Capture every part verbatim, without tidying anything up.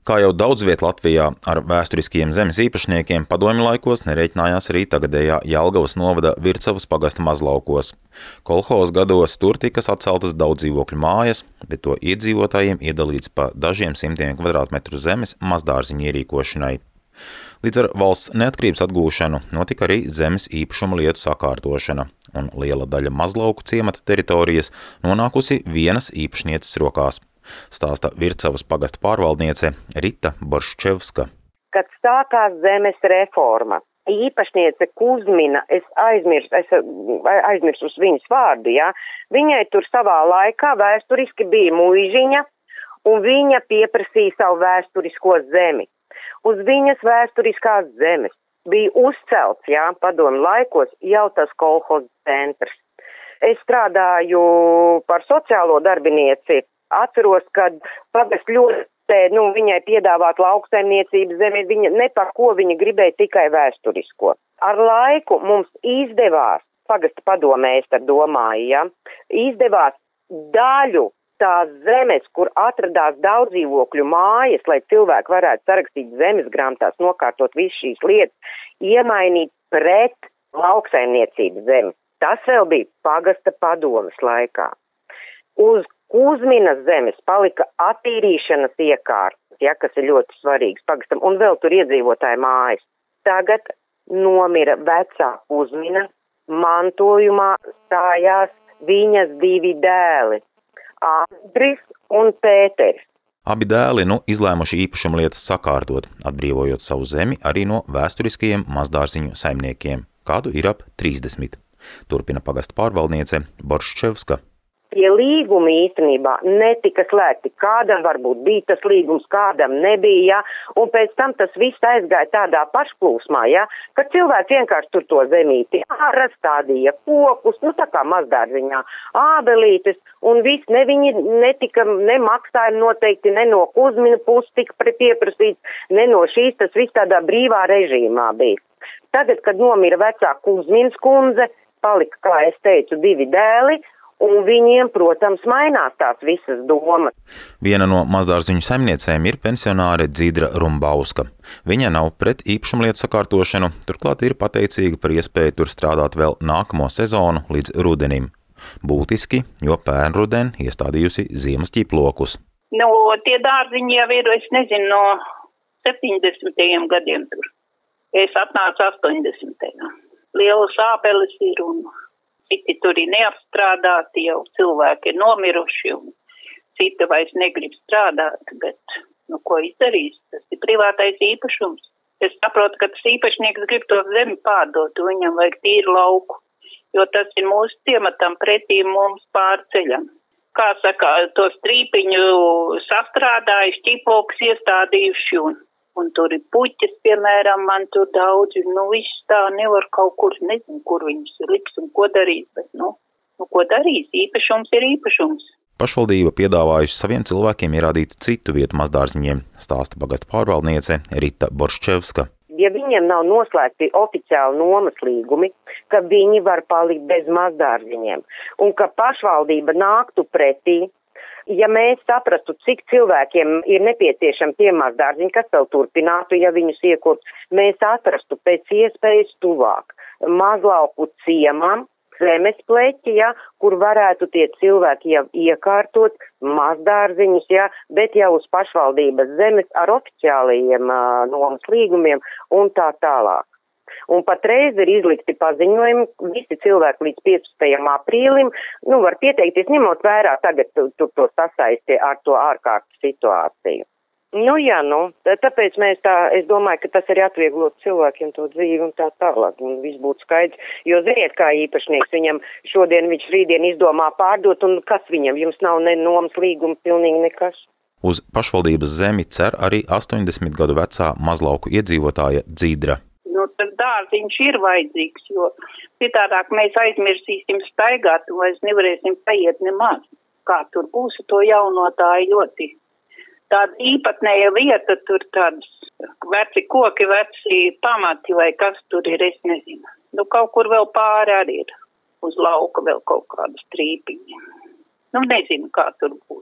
Kā jau daudz viet Latvijā ar vēsturiskiem zemes īpašniekiem padomju laikos nereiķinājās arī tagadējā Jelgavas novada Vircavas pagasta mazlaukos. Kolhoza gados tur tikas atceltas daudz dzīvokļu mājas, bet to iedzīvotājiem iedalīts pa dažiem simtiem kvadrātmetru zemes mazdārziņu ierīkošanai. Līdz ar valsts neatkarības atgūšanu notika arī zemes īpašuma lietu sakārtošana, un liela daļa mazlauku ciemata teritorijas nonākusi vienas īpašnieces rokās. Stāsta Vircavas pagasta pārvaldniece Rita Borščevska. Kad sākās zemes reforma, īpašniece Kuzmina, es aizmirsu, es aizmirsu uz viņas vārdu, jā, viņai tur savā laikā vēsturiski bija muižiņa, un viņa pieprasīja savu vēsturisko zemi. Uz viņas vēsturiskās zemes bija uzcelts, jā, padomju laikos, jau tas kolhoza centrs. Es strādāju par sociālo darbinieci. Atceros, kad pagast ļoti, nu, viņai piedāvāt lauksaimniecības zemi, viņa ne par ko viņa gribēja tikai vēsturisko. Ar laiku mums izdevās, pagasta padomē es tad domāju, ja, izdevās daļu tās zemes, kur atradās daudz dzīvokļu mājas, lai cilvēki varētu sarakstīt zemes grāmatās, nokārtot visu šīs lietas, iemainīt pret lauksaimniecības zemi. Tas vēl bija pagasta padomes laikā. Uz Kuzminas zemes palika attīrīšanas iekārtas, ja, kas ir ļoti svarīgs pagastam, un vēl tur iedzīvotāju mājas. Tagad nomira vecā Kuzmina, mantojumā stājās viņas divi dēli, Andris un Pēteris. Abi dēli nu izlēmuši īpašuma lietas sakārtot, atbrīvojot savu zemi arī no vēsturiskajiem mazdārziņu saimniekiem, kādu ir ap trīsdesmit. Turpina pagasta pārvaldniece Borščevska. Tie līgumi īstenībā netika slēgti. Kādam varbūt bija tas līgums, kādam nebija, ja? Un pēc tam tas viss aizgāja tādā pašplūsmā, ja? Ka cilvēki vienkārši tur to zemīti ārā stādīja kokus, nu tā kā mazdārziņā, ābelītes, un viss, ne viņi netika, ne maksājumi noteikti, ne no Kuzmina puses tika pieprasīts, ne no šīs, tas viss tādā brīvā režīmā bija. Tagad, kad nomira vecā Kuzminas kundze, palika, kā es teicu, divi dēli, un viņiem, protams, mainās tās visas domas. Viena no mazdārziņu saimniecēm ir pensionāre Dzidra Rumbauska. Viņa nav pret īpašumlietu sakārtošanu, turklāt ir pateicīga par iespēju tur strādāt vēl nākamo sezonu līdz rudenim. Būtiski, jo pērnruden iestādījusi ziemas ķiplokus. Nu, tie dārziņi jau ir, es nezinu, no septiņdesmitajiem gadiem tur. Es atnācu astoņdesmitajā. Lielas ābeles ir un citi tur ir neapstrādāti, jau cilvēki ir nomiruši un citi vairs negrib strādāt, bet, nu, ko izdarīs? Tas ir privātais īpašums. Es saprotu, ka tas īpašnieks grib to zemi pārdot, viņam vajag tīru lauku, jo tas ir mūsu ciematam pretī mums pārceļam. Kā saka, to strīpiņu sastrādājuši, ķiplokus iestādījuši un Un tur ir puķis, piemēram, man tur daudz, nu viss tā nevar kaut kur, nezinu, kur viņus liks un ko darīs, bet, nu, nu ko darīs, īpašums ir īpašums. Pašvaldība piedāvājusi saviem cilvēkiem ierādīt citu vietu mazdārziņiem, stāsta pagasta pārvaldniece Rita Borščevska. Ja viņiem nav noslēgti oficiāli nomas līgumi, ka viņi var palikt bez mazdārziņiem, un ka pašvaldība nāktu pretī, ja mēs saprastu, cik cilvēkiem ir nepieciešami tie mazdārziņi, kas vēl turpinātu, ja viņus iekurt, mēs atrastu pēc iespējas tuvāk mazlauku ciemam, zemes pleķi, ja, kur varētu tie cilvēki jau iekārtot mazdārziņus, ja, bet jau uz pašvaldības zemes ar oficiālajiem uh, nomas līgumiem un tā tālāk. Un patreiz ir izlikti paziņojumi, visi cilvēki līdz piecpadsmitajam aprīlim, nu, var pieteikties, ņemot vērā tagad tur to sasaisti ar to ārkārtas situāciju. Nu, jā, nu, tāpēc mēs tā, es domāju, ka tas arī atvieglot cilvēkiem to dzīvi un tā tālāk, un viss būtu skaidrs, jo ziniet, kā īpašnieks, viņam šodien, viņš rītdien izdomā pārdot, un kas viņam, jums nav ne nomas līguma, pilnīgi nekas. Uz pašvaldības zemi cer arī astoņdesmit gadu vecā mazlauku iedzīvotāja Dzidra. Nu, tas dārziņš ir vajadzīgs, jo citādāk mēs aizmirsīsim staigāt un vairs nevarēsim paiet nemaz. Kā tur būs, to jaunotāji ļoti. Tāda īpatnēja vieta, tur tādas veci koki, veci pamati vai kas tur ir, es nezinu. Nu, kaut kur vēl pāri arī ir, uz lauka vēl kaut kāda strīpiņa. Nu, nezinu, kā tur būs.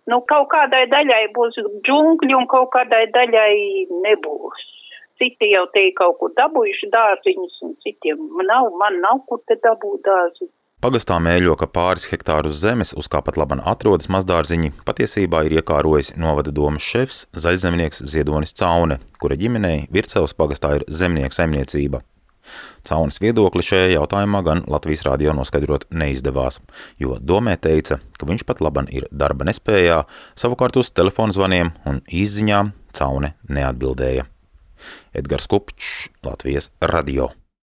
Nu, kaut kādai daļai būs džungļi un kaut kādai daļai nebūs. Citi jau te kaut kur dabūjuši dārziņus un citiem nav, man nav kur te dabūt dārziņu. Pagastā mēļo, ka pāris hektārus zemes, uz kā pat laban atrodas mazdārziņi, patiesībā ir iekārojis novada domas šefs, zaļzemnieks Ziedonis Caune, kura ģimenei Vircavas pagastā ir zemnieku saimniecība. Caunes viedokli šajā jautājumā gan Latvijas radio noskaidrot neizdevās, jo domē teica, ka viņš pat laban ir darba nespējā, savukārt uz telefonzvaniem un īsziņām Caune neatbildēja. Edgars Kupčs, Latvijas radio.